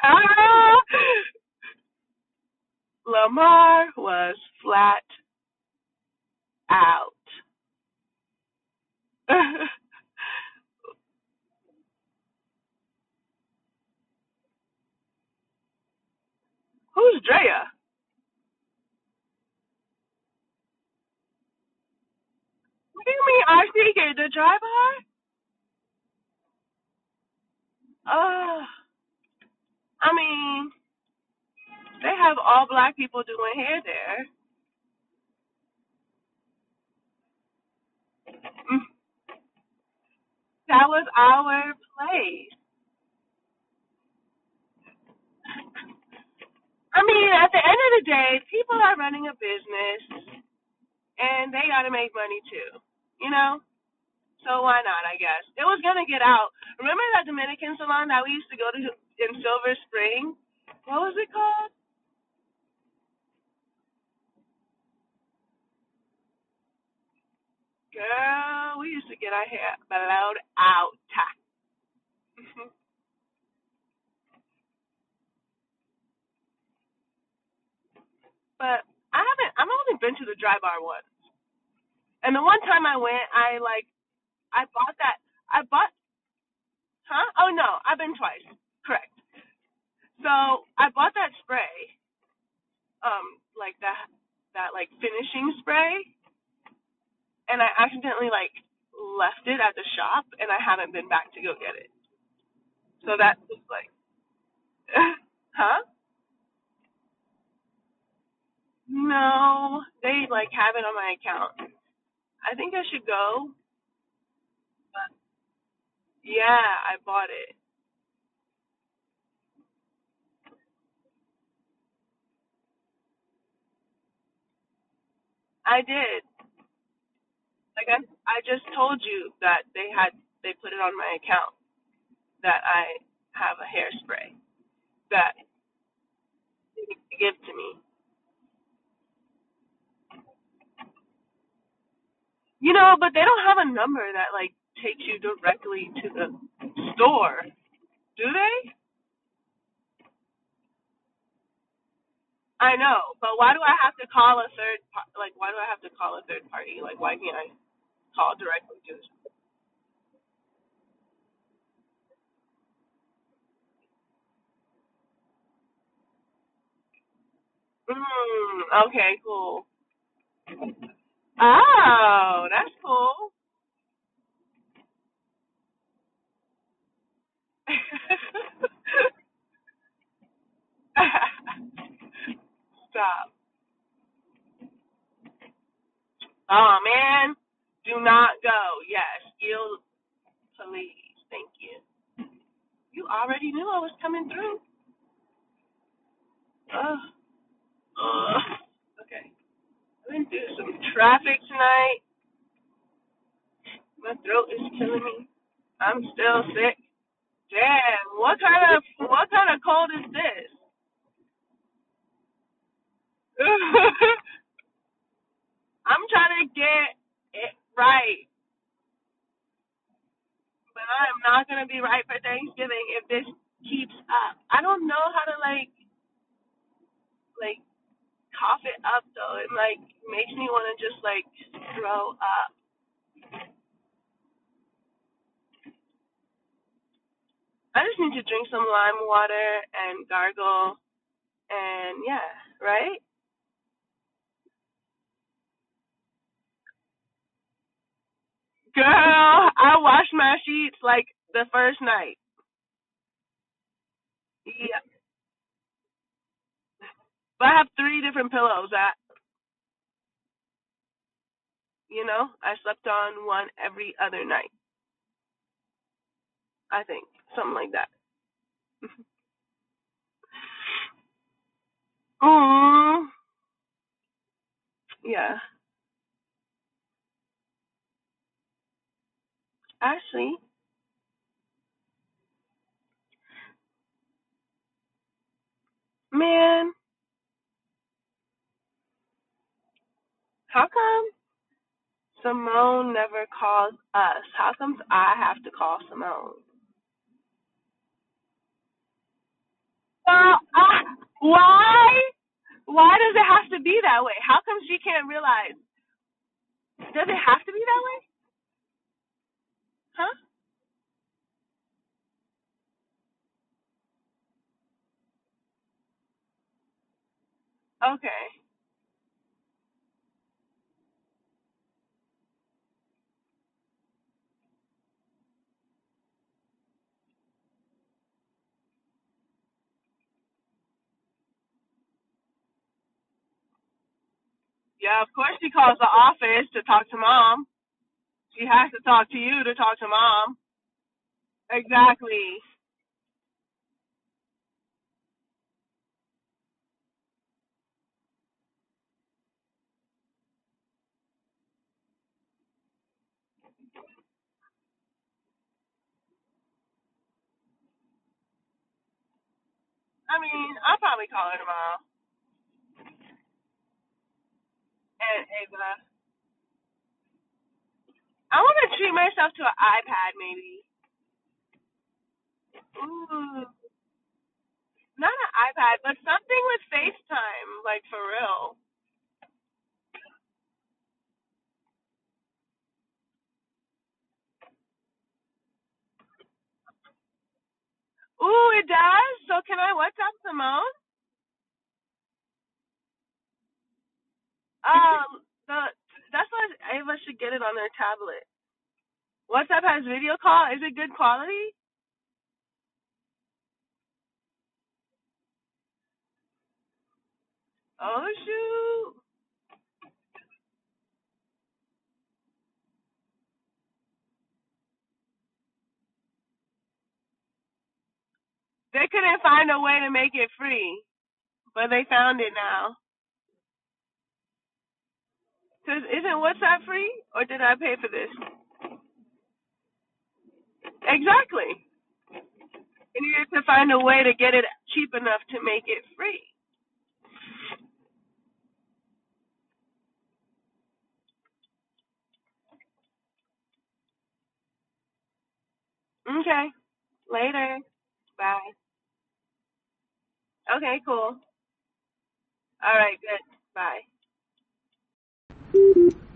Lamar was flat out. Who's Drea? What do you mean RC the driver? I mean, they have all black people doing hair there. Mm, that was our place. I mean, at the end of the day, people are running a business and they got to make money too, you know? So why not, I guess. It was going to get out. Remember that Dominican salon that we used to go to in Silver Spring? What was it called? Girl, we used to get our hair blowed out. But I've only been to the dry bar once. And the one time I went, I bought that, I bought, huh? Oh no, I've been twice. Correct. So I bought that spray, like that like finishing spray, and I accidentally like left it at the shop, and I haven't been back to go get it. So that was like, huh? No, they like have it on my account. I think I should go. But yeah, I bought it. I did. Like I just told you that they put it on my account that I have a hairspray that they give to me. But they don't have a number that like takes you directly to the store, do they? I know, but why do I have to call a like why do I have to call a third party? Like why can't I call directly to the store? Okay, cool. Oh, that's cool. Stop. Oh man, do not go. Yes, you please. Thank you. You already knew I was coming through. Ugh. Ugh. Okay. I've been through some traffic tonight. My throat is killing me. I'm still sick. Damn. What kind of cold is this? I'm trying to get it right, but I'm not gonna be right for Thanksgiving if this keeps up. I don't know how to like cough it up though. It like makes me want to just like throw up. I just need to drink some lime water and gargle and yeah, right? Girl, I washed my sheets like the first night. Yeah, but I have three different pillows that I slept on one every other night. I think something like that. Mm, yeah, Ashley, man, how come Simone never calls us? How come I have to call Simone? Why? Why does it have to be that way? How come she can't realize? Does it have to be that way? Huh? Okay. Yeah, of course she calls the office to talk to mom. She has to talk to you to talk to mom. Exactly. I mean, I'll probably call her tomorrow. And Ava. I want to treat myself to an iPad, maybe. Ooh. Not an iPad, but something with FaceTime, like for real. Ooh, it does? So can I WhatsApp Simone? The that's why Ava should get it on their tablet. WhatsApp has video call. Is it good quality? Oh shoot! They couldn't find a way to make it free, but they found it now. Cause isn't WhatsApp free, or did I pay for this? Exactly. They needed to find a way to get it cheap enough to make it free. Okay. Later. Bye. Okay. Cool. All right. Good. Bye.